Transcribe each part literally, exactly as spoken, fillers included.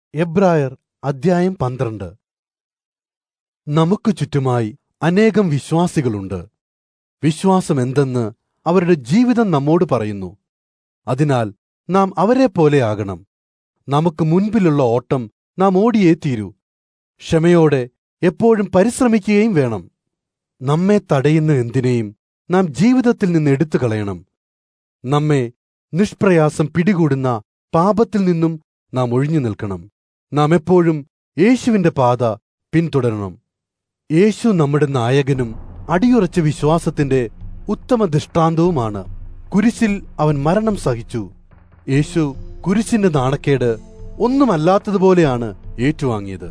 എബ്രായർ അദ്ധ്യായം പന്ത്രണ്ട്. നമുക്ക് ചുറ്റുമായി അനേകം വിശ്വാസികളുണ്ട്. വിശ്വാസം എന്തെന്ന് അവരുടെ ജീവിതം നമ്മോട് പറയുന്നു. അതിനാൽ നാം അവരെപ്പോലെ ആകണം. നമുക്ക് മുൻപിലുള്ള ഓട്ടം നാം ഓടിയേ തീരൂ. ക്ഷമയോടെ എപ്പോഴും പരിശ്രമിക്കുകയും വേണം. നമ്മെ തടയുന്ന എന്തിനേയും നാം ജീവിതത്തിൽ നിന്ന് എടുത്തു കളയണം. നമ്മെ നിഷ്പ്രയാസം പിടികൂടുന്ന പാപത്തിൽ നിന്നും നാം ഒഴിഞ്ഞു നിൽക്കണം. നാം എപ്പോഴും യേശുവിന്റെ പാത പിന്തുടരണം. യേശു നമ്മുടെ നായകനും അടിയുറച്ച വിശ്വാസത്തിന്റെ ഉത്തമ ദൃഷ്ടാന്തവുമാണ്. കുരിശിൽ അവൻ മരണം സഹിച്ചു. യേശു കുരിശിന്റെ നാണക്കേട് ഒന്നുമല്ലാത്തതുപോലെയാണ് ഏറ്റുവാങ്ങിയത്.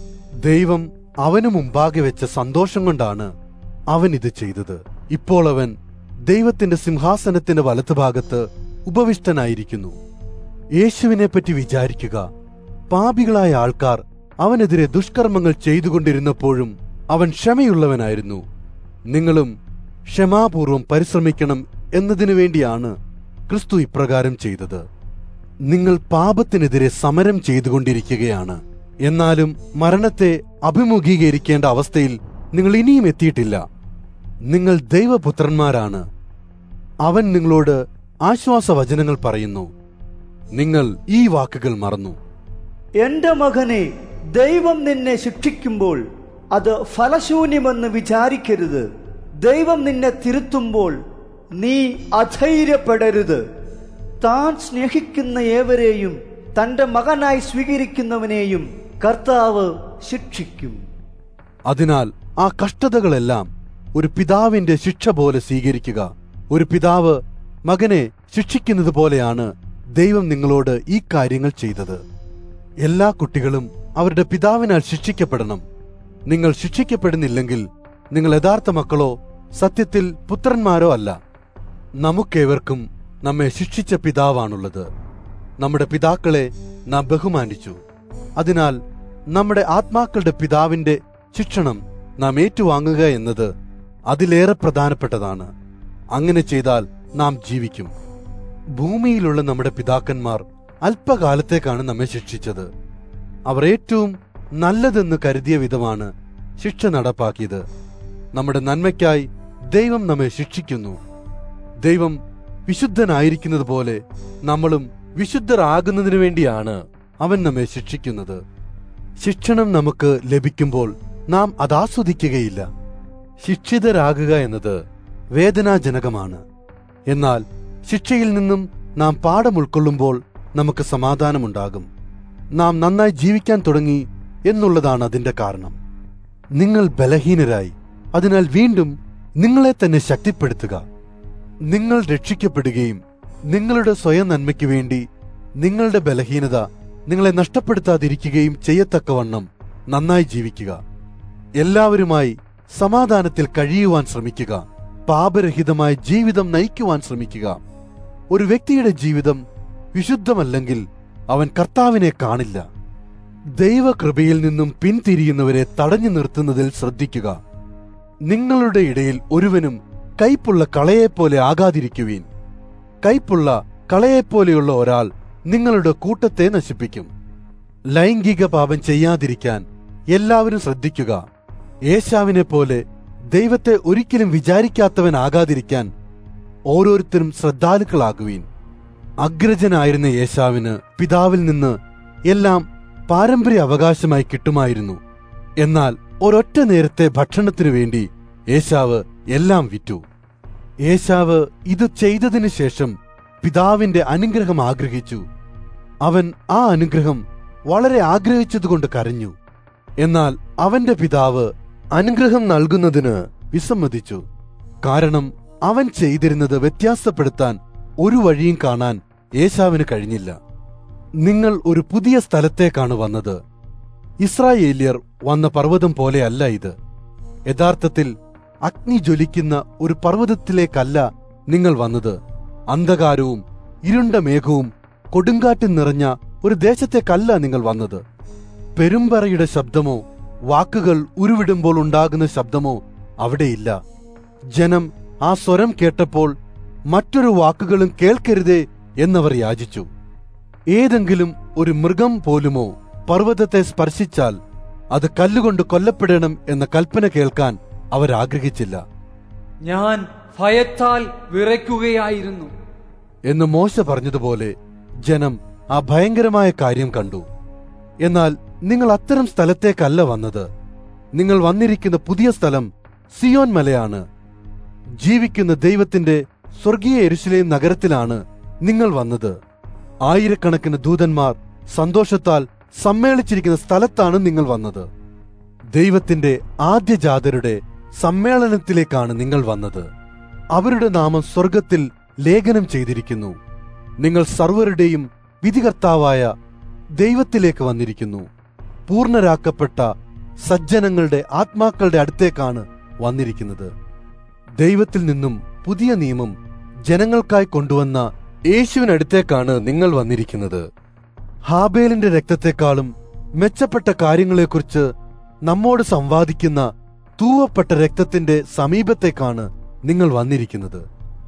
ദൈവം അവനു മുമ്പാകെ വെച്ച സന്തോഷം കൊണ്ടാണ് അവൻ ഇത് ചെയ്തത്. ഇപ്പോൾ അവൻ ദൈവത്തിന്റെ സിംഹാസനത്തിന്റെ വലത്തുഭാഗത്ത് ഉപവിഷ്ടനായിരിക്കുന്നു. യേശുവിനെപ്പറ്റി വിചാരിക്കുക. പാപികളായ ആൾക്കാർ അവനെതിരെ ദുഷ്കർമ്മങ്ങൾ ചെയ്തുകൊണ്ടിരുന്നപ്പോഴും അവൻ ക്ഷമയുള്ളവനായിരുന്നു. നിങ്ങളും ക്ഷമാപൂർവം പരിശ്രമിക്കണം എന്നതിനു വേണ്ടിയാണ് ക്രിസ്തു ഇപ്രകാരം ചെയ്തത്. നിങ്ങൾ പാപത്തിനെതിരെ സമരം ചെയ്തുകൊണ്ടിരിക്കുകയാണ്. എന്നാലും മരണത്തെ അഭിമുഖീകരിക്കേണ്ട അവസ്ഥയിൽ നിങ്ങൾ ഇനിയും എത്തിയിട്ടില്ല. നിങ്ങൾ ദൈവപുത്രന്മാരാണ്. അവൻ നിങ്ങളോട് ആശ്വാസവചനങ്ങൾ പറയുന്നു. നിങ്ങൾ ഈ വാക്കുകൾ മറന്നു. എന്റെ മകനെ, ദൈവം നിന്നെ ശിക്ഷിക്കുമ്പോൾ അത് ഫലശൂന്യമെന്ന് വിചാരിക്കരുത്. ദൈവം നിന്നെ തിരുത്തുമ്പോൾ നീ അധൈര്യപ്പെടരുത്. താൻ സ്നേഹിക്കുന്ന ഏവരെയും തന്റെ മകനായി സ്വീകരിക്കുന്നവനെയും കർത്താവ് ശിക്ഷിക്കും. അതിനാൽ ആ കഷ്ടതകളെല്ലാം ഒരു പിതാവിന്റെ ശിക്ഷ പോലെ സ്വീകരിക്കുക. ഒരു പിതാവ് മകനെ ശിക്ഷിക്കുന്നത് പോലെയാണ് ദൈവം നിങ്ങളോട് ഈ കാര്യങ്ങൾ ചെയ്തത്. എല്ലാ കുട്ടികളും അവരുടെ പിതാവിനാൽ ശിക്ഷിക്കപ്പെടണം. നിങ്ങൾ ശിക്ഷിക്കപ്പെടുന്നില്ലെങ്കിൽ നിങ്ങൾ യഥാർത്ഥ മക്കളോ സത്യത്തിൽ പുത്രന്മാരോ അല്ല. നമുക്കേവർക്കും നമ്മെ ശിക്ഷിച്ച പിതാവാണുള്ളത്. നമ്മുടെ പിതാക്കളെ നാം ബഹുമാനിച്ചു. അതിനാൽ നമ്മുടെ ആത്മാക്കളുടെ പിതാവിന്റെ ശിക്ഷണം നാം ഏറ്റുവാങ്ങുക എന്നത് അതിലേറെ പ്രധാനപ്പെട്ടതാണ്. അങ്ങനെ ചെയ്താൽ നാം ജീവിക്കും. ഭൂമിയിലുള്ള നമ്മുടെ പിതാക്കന്മാർ അല്പകാലത്തേക്കാണ് നമ്മെ ശിക്ഷിച്ചത്. അവർ ഏറ്റവും നല്ലതെന്ന് കരുതിയ വിധമാണ് ശിക്ഷ നടപ്പാക്കിയത്. നമ്മുടെ നന്മയ്ക്കായി ദൈവം നമ്മെ ശിക്ഷിക്കുന്നു. ദൈവം വിശുദ്ധനായിരിക്കുന്നത് പോലെ നമ്മളും വിശുദ്ധരാകുന്നതിനു വേണ്ടിയാണ് അവൻ നമ്മെ ശിക്ഷിക്കുന്നത്. ശിക്ഷണം നമുക്ക് ലഭിക്കുമ്പോൾ നാം അതാസ്വദിക്കുകയില്ല. ശിക്ഷിതരാകുക എന്നത് വേദനാജനകമാണ്. എന്നാൽ ശിക്ഷയിൽ നിന്നും നാം പാഠം ഉൾക്കൊള്ളുമ്പോൾ നമുക്ക് സമാധാനമുണ്ടാകും. നാം നന്നായി ജീവിക്കാൻ തുടങ്ങി എന്നുള്ളതാണ് അതിന്റെ കാരണം. നിങ്ങൾ ബലഹീനരായി, അതിനാൽ വീണ്ടും നിങ്ങളെ തന്നെ ശക്തിപ്പെടുത്തുക. നിങ്ങൾ രക്ഷിക്കപ്പെടുകയും നിങ്ങളുടെ സ്വയം നന്മയ്ക്ക് വേണ്ടി നിങ്ങളുടെ ബലഹീനത നിങ്ങളെ നഷ്ടപ്പെടുത്താതിരിക്കുകയും ചെയ്യത്തക്കവണ്ണം നന്നായി ജീവിക്കുക. എല്ലാവരുമായി സമാധാനത്തിൽ കഴിയുവാൻ ശ്രമിക്കുക. പാപരഹിതമായ ജീവിതം നയിക്കുവാൻ ശ്രമിക്കുക. ഒരു വ്യക്തിയുടെ ജീവിതം വിശുദ്ധമല്ലെങ്കിൽ അവൻ കർത്താവിനെ കാണില്ല. ദൈവകൃപയിൽ നിന്നും പിന്തിരിയുന്നവരെ തടഞ്ഞു നിർത്തുന്നതിൽ ശ്രദ്ധിക്കുക. നിങ്ങളുടെ ഇടയിൽ ഒരുവനും കൈപ്പുള്ള കളയെപ്പോലെ ആകാതിരിക്കുവീൻ. കൈപ്പുള്ള കളയെപ്പോലെയുള്ള ഒരാൾ നിങ്ങളുടെ കൂട്ടത്തെ നശിപ്പിക്കും. ലൈംഗിക പാപം ചെയ്യാതിരിക്കാൻ എല്ലാവരും ശ്രദ്ധിക്കുക. ഏശാവിനെ പോലെ ദൈവത്തെ ഒരിക്കലും വിചാരിക്കാത്തവനാകാതിരിക്കാൻ ഓരോരുത്തരും ശ്രദ്ധാലുക്കളാകുവീൻ. അഗ്രജനായിരുന്ന ഏശാവിന് പിതാവിൽ നിന്ന് എല്ലാം പാരമ്പര്യ അവകാശമായി കിട്ടുമായിരുന്നു. എന്നാൽ ഒരൊറ്റ നേരത്തെ ഭക്ഷണത്തിനു വേണ്ടി ഏശാവ് എല്ലാം വിറ്റു. ഏശാവ് ഇത് ചെയ്തതിനു ശേഷം പിതാവിന്റെ അനുഗ്രഹം ആഗ്രഹിച്ചു. അവൻ ആ അനുഗ്രഹം വളരെ ആഗ്രഹിച്ചതുകൊണ്ട് കരഞ്ഞു. എന്നാൽ അവന്റെ പിതാവ് അനുഗ്രഹം നൽകുന്നതിന് വിസമ്മതിച്ചു. കാരണം അവൻ ചെയ്തിരുന്നത് വ്യത്യാസപ്പെടുത്താൻ ഒരു വഴിയും കാണാൻ ഏശാവിന് കഴിഞ്ഞില്ല. നിങ്ങൾ ഒരു പുതിയ സ്ഥലത്തേക്കാണ് വന്നത്. ഇസ്രായേല്യർ വന്ന പർവ്വതം പോലെയല്ല ഇത്. യഥാർത്ഥത്തിൽ അഗ്നി ജ്വലിക്കുന്ന ഒരു പർവ്വതത്തിലേക്കല്ല നിങ്ങൾ വന്നത്. അന്ധകാരവും ഇരുണ്ട മേഘവും കൊടുങ്കാറ്റും നിറഞ്ഞ ഒരു ദേശത്തേക്കല്ല നിങ്ങൾ വന്നത്. പെരുമ്പറയുടെ ശബ്ദമോ വാക്കുകൾ ഉരുവിടുമ്പോൾ ഉണ്ടാകുന്ന ശബ്ദമോ അവിടെയില്ല. ജനം ആ സ്വരം കേട്ടപ്പോൾ മറ്റൊരു വാക്കുകളും കേൾക്കരുതേ എന്നവർ യാചിച്ചു. ഏതെങ്കിലും ഒരു മൃഗം പോലുമോ പർവ്വതത്തെ സ്പർശിച്ചാൽ അത് കല്ലുകൊണ്ട് കൊല്ലപ്പെടണം എന്ന കൽപ്പന കേൾക്കാൻ അവരാഗ്രഹിച്ചില്ല. ഞാൻ ഭയത്താൽ വിറയ്ക്കുകയായിരുന്നു എന്ന് മോശ പറഞ്ഞതുപോലെ ജനം ആ ഭയങ്കരമായ കാര്യം കണ്ടു. എന്നാൽ നിങ്ങൾ അത്തരം സ്ഥലത്തേക്കല്ല വന്നത്. നിങ്ങൾ വന്നിരിക്കുന്ന പുതിയ സ്ഥലം സിയോൻ മലയാണ്. ജീവിക്കുന്ന ദൈവത്തിന്റെ സ്വർഗീയ യെരൂശലേം നഗരത്തിലാണ് നിങ്ങൾ വന്നത്. ആയിരക്കണക്കിന് ദൂതന്മാർ സന്തോഷത്താൽ സമ്മേളിച്ചിരിക്കുന്ന സ്ഥലത്താണ് നിങ്ങൾ വന്നത്. ദൈവത്തിന്റെ ആദ്യജാതരുടെ സമ്മേളനത്തിലേക്കാണ് നിങ്ങൾ വന്നത്. അവരുടെ നാമം സ്വർഗത്തിൽ ലേഖനം ചെയ്തിരിക്കുന്നു. നിങ്ങൾ സർവരുടെയും വിധികർത്താവായ ദൈവത്തിലേക്ക് വന്നിരിക്കുന്നു. പൂർണ്ണരാക്കപ്പെട്ട സജ്ജനങ്ങളുടെ ആത്മാക്കളുടെ അടുത്തേക്കാണ് വന്നിരിക്കുന്നത്. ദൈവത്തിൽ നിന്നും പുതിയ നിയമം ജനങ്ങൾക്കായി കൊണ്ടുവന്ന യേശുവിനടുത്തേക്കാണ് നിങ്ങൾ വന്നിരിക്കുന്നത്. ഹാബേലിന്റെ രക്തത്തെക്കാളും മെച്ചപ്പെട്ട കാര്യങ്ങളെക്കുറിച്ച് നമ്മോട് സംവാദിക്കുന്ന തൂവപ്പെട്ട രക്തത്തിന്റെ സമീപത്തേക്കാണ് നിങ്ങൾ വന്നിരിക്കുന്നത്.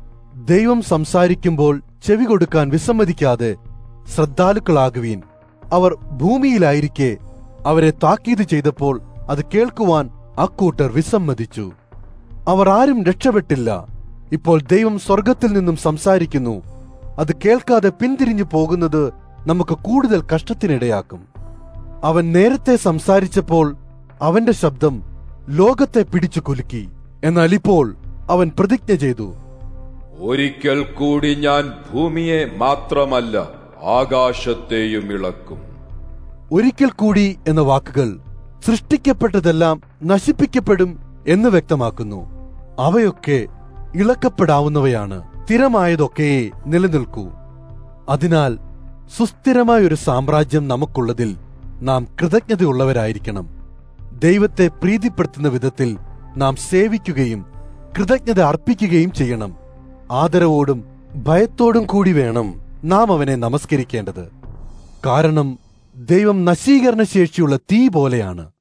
ദൈവം സംസാരിക്കുമ്പോൾ ചെവി കൊടുക്കാൻ വിസമ്മതിക്കാതെ ശ്രദ്ധാലുക്കളാകുവീൻ. അവർ ഭൂമിയിലായിരിക്കെ അവരെ താക്കീത് ചെയ്തപ്പോൾ അത് കേൾക്കുവാൻ അക്കൂട്ടർ വിസമ്മതിച്ചു. അവർ ആരും രക്ഷപ്പെട്ടില്ല. ഇപ്പോൾ ദൈവം സ്വർഗത്തിൽ നിന്നും സംസാരിക്കുന്നു. അത് കേൾക്കാതെ പിന്തിരിഞ്ഞു പോകുന്നത് നമുക്ക് കൂടുതൽ കഷ്ടത്തിനിടയാക്കും. അവൻ നേരത്തെ സംസാരിച്ചപ്പോൾ അവന്റെ ശബ്ദം ലോകത്തെ പിടിച്ചു കുലുക്കി. എന്നാൽ ഇപ്പോൾ അവൻ പ്രതിജ്ഞ ചെയ്തു, ഒരിക്കൽ കൂടി ഞാൻ ഭൂമിയെ മാത്രമല്ല ആകാശത്തെയും ഇളക്കും. ഒരിക്കൽ കൂടി എന്ന വാക്കുകൾ സൃഷ്ടിക്കപ്പെട്ടതെല്ലാം നശിപ്പിക്കപ്പെടും എന്ന് വ്യക്തമാക്കുന്നു. അവയൊക്കെ ഇളക്കപ്പെടാവുന്നവയാണ്. സ്ഥിരമായതൊക്കെ നിലനിൽക്കൂ. അതിനാൽ സുസ്ഥിരമായൊരു സാമ്രാജ്യം നമുക്കുള്ളതിൽ നാം കൃതജ്ഞതയുള്ളവരായിരിക്കണം. ദൈവത്തെ പ്രീതിപ്പെടുത്തുന്ന വിധത്തിൽ നാം സേവിക്കുകയും കൃതജ്ഞത അർപ്പിക്കുകയും ചെയ്യണം. ആദരവോടും ഭയത്തോടും കൂടി വേണം നാം അവനെ നമസ്കരിക്കേണ്ടത്. കാരണം ദൈവം നശീകരണ ശേഷിയുള്ള തീ പോലെയാണ്.